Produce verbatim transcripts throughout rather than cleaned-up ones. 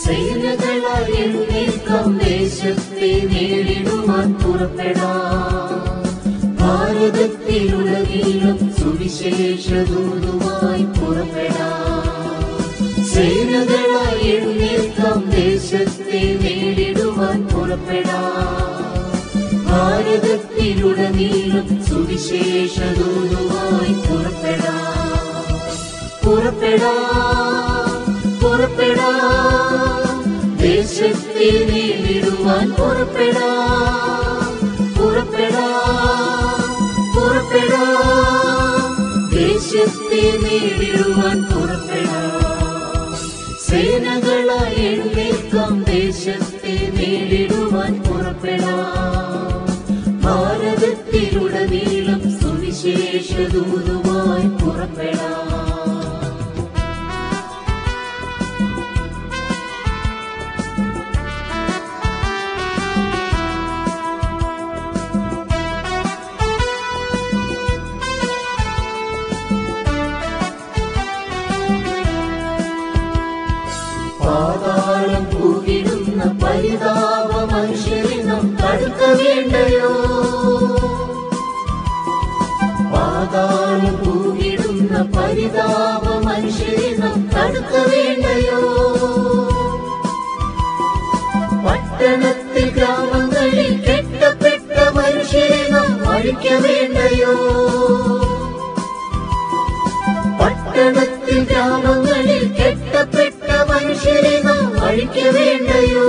സേനകളായി എഴുന്നേൽക്കാം, ദേശത്തെ നേടിടുവാൻ പുറപ്പെടാം. ഭാരതത്തിലുടനീളം സുവിശേഷദൂതുമായി പുറപ്പെടാം. സേനകളായി എഴുന്നേൽക്കാം, ദേശത്തെ നേടിടുവാൻ പുറപ്പെടാം. ഭാരതത്തിലുടനീളം സുവിശേഷദൂതുമായി പുറപ്പെടാം. പുറപ്പെടാം, പുറപ്പെടാം, ദേശത്തെ നേടിടുവാൻ പുറപ്പെടാം. പുറപ്പെടാം, പുറപ്പെടാം, ദേശത്തെ നേടിടുവാൻ പുറപ്പെടാം. സേനകളായി എഴുന്നേൽക്കാം, ദേശത്തെ നേടിടുവാൻ പുറപ്പെടാം. ഭാരതത്തിലുടനീളം സുവിശേഷദൂതുമായി പുറപ്പെടാം. പാതാളം പൂകിടുന്ന പരിതാപ മനുഷ്യരെ നാം തടുക്ക വേണ്ടയോ? പാതാളം പൂകിടുന്ന പരിതാപ മനുഷ്യരെ നാം തടുക്ക വേണ്ടയോ? പട്ടണത്തിൽ ഗ്രാമങ്ങളിൽ കെട്ടപ്പെട്ട മനുഷ്യരെ നാം അഴിക്ക വേണ്ടയോ? പട്ടണത്തിൽ ഗ്രാമങ്ങളിൽ കെട്ടപ്പെട്ട മനുഷ്യരെ നാം അഴിക്ക വേണ്ടയോ?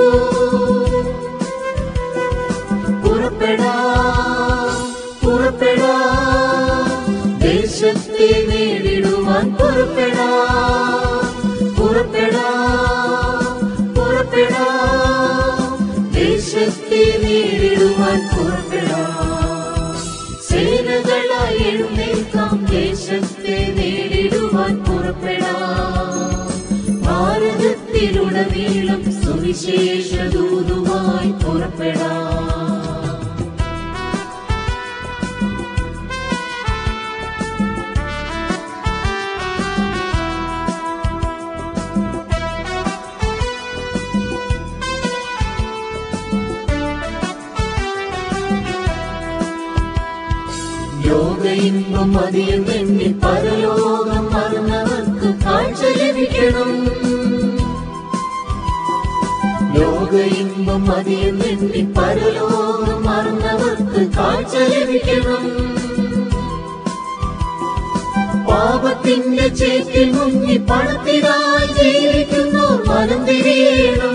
പുറപ്പെടാം, പുറപ്പെടാം, ദേശത്തെ നേടിടുവാൻ പുറപ്പെടാം. പുറപ്പെടാം, പുറപ്പെടാം, ദേശത്തെ നേടിടുവാൻ പുറപ്പെടാം. സേനകളായി എഴുന്നേൽക്കാം, ദേശത്തെ നേടിടുവാൻ പുറപ്പെടാം. ഭാരതത്തിലുടനീളം സുവിശേഷദൂതുമായി പുറപ്പെടാം. ലോക ഇമ്പം മതിയം എണ്ണി പരലോകം മറന്നവർക്ക് കാഴ്ച ലഭിക്കണം. ലോക ഇമ്പം മതിയം എണ്ണി പരലോകം മറന്നവർക്ക് കാഴ്ച ലഭിക്കണം. പാപത്തിന്റെ ചേറ്റിൽ മുങ്ങി പണത്തിനായി ജീവിക്കുന്നോർ മനം തിരിയണം.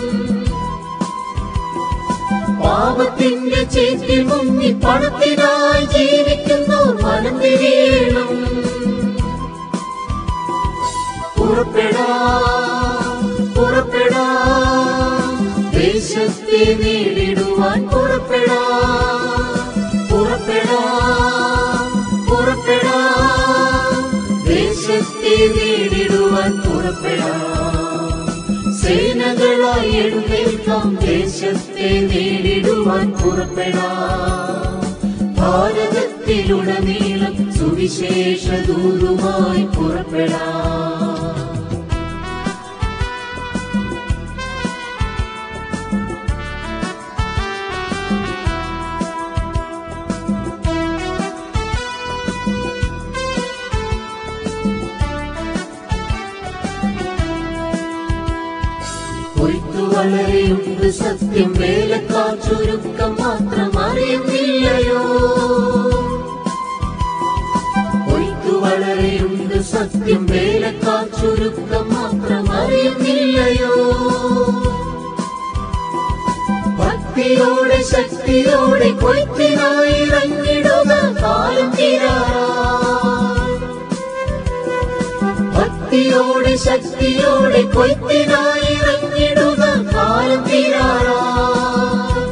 പാപത്തിന്റെ ചേറ്റിൽ മുങ്ങി പണത്തിനായി ജീവിക്കുന്നോർ മനം തിരിയണം. പുറപ്പെടാം, പുറപ്പെടാം, ദേശത്തെ നേടിടുവാൻ പുറപ്പെടാം. പുറപ്പെടാം, പുറപ്പെടാം, ദേശത്തെ നേടിടുവാൻ പുറപ്പെടാം. സേനകളായി എഴുന്നേൽക്കാം, ദേശത്തെ നേടിടുവാൻ പുറപ്പെടാം. ഭാരതത്തിലുടനീളം സുവിശേഷദൂതുമായി പുറപ്പെടാം. കൊയ്ത്തു വളരെയുണ്ട് സത്യം, വേലക്കാർ ചുരുക്കം മാത്രം അറിയുന്നില്ലയോ? കൊയ്ത്തു വളരെയുണ്ട് സത്യം, വേലക്കാർ ചുരുക്കം മാത്രം അറിയുന്നില്ലയോ? ഭക്തിയോടെ ശക്തിയോടെ കൊയ്ത്തിനായി ഇറങ്ങിടുക, കാലം തീരാറായി. ഭക്തിയോടെ ശക്തിയോടെ കൊയ്ത്തിനായി ഇറങ്ങിടുക, കാലം തീരാറായി.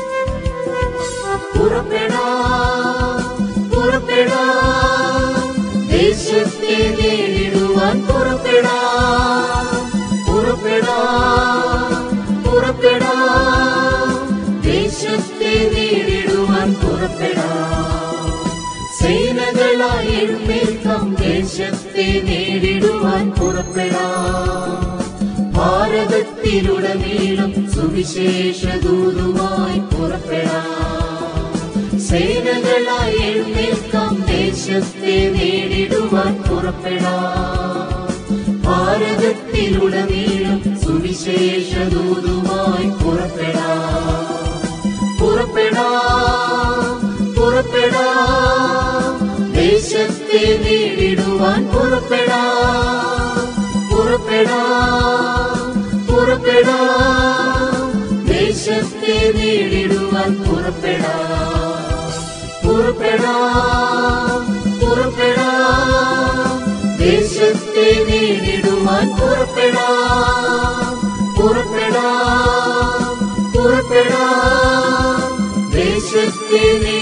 പുറപ്പെടാം, പുറപ്പെടാം, ദേശത്തെ നേടിടുവാൻ പുറപ്പെടാം. പുറപ്പെടാം, പുറപ്പെടാം, ദേശത്തെ നേടിടുവാൻ പുറപ്പെടാം. സേനകളായി എഴുന്നേൽക്കാം, ദേശത്തെ നേടിടുവാൻ പുറപ്പെടാം. ഭാരത ഭാരതത്തിലുടനീളം സുവിശേഷ ദൂതുമായി പുറപ്പെടാം. സേനകളായി എഴുന്നേൽക്കാം, ദേശത്തെ നേടിടുവാൻ പുറപ്പെടാം. ഭാരതത്തിലുടനീളം സുവിശേഷ ദൂതുമായി പുറപ്പെടാം. പുറപ്പെടാം, പുറപ്പെടാം, ദേശത്തെ നേടിടുവാൻ പുറപ്പെടാം. പുറപ്പെടാം, പുറപ്പെടാം, ദേശത്തെ നേടിടുവാൻ പുറപ്പെടാം. പുറപ്പെടാം, പുറപ്പെടാം, ദേശത്തെ നേടിടുവാൻ പുറപ്പെടാം. പുറപ്പെടാം, പുറപ്പെടാം, ദേശത്തെ